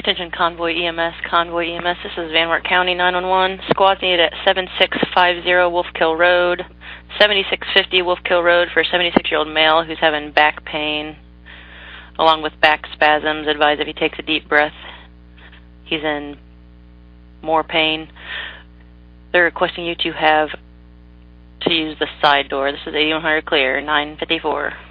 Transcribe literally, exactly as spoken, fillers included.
Attention Convoy E M S, Convoy E M S, this is Van Wert County nine one one. Squad's needed at seven six five zero Wolfkill Road, seventy-six fifty Wolfkill Road for a seventy-six-year-old male who's having back pain, along with back spasms. Advise if he takes a deep breath, he's in more pain. They're requesting you to have to use the side door. This is eighty-one hundred clear, nine fifty-four.